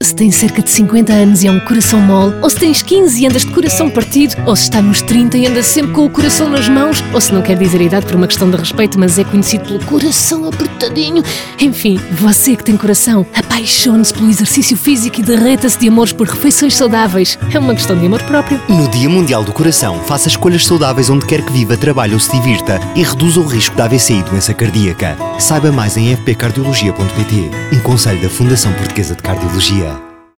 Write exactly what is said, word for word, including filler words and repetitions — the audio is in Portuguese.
se tem cerca de cinquenta anos e é um coração mole, ou se tens quinze e andas de coração partido, ou se está nos trinta e anda sempre com o coração nas mãos, ou se não quer dizer a idade por uma questão de respeito, mas é conhecido pelo coração apertadinho. Enfim, você que tem coração, apaixone-se pelo exercício físico e derreta-se de amores por refeições saudáveis. É uma questão de amor próprio. No Dia Mundial do Coração, faça escolhas saudáveis onde quer que viva, trabalhe ou se divirta e reduza o risco de A V C e doença cardíaca. Saiba mais em f p cardiologia ponto p t, um conselho da Fundação Portuguesa de Cardiologia.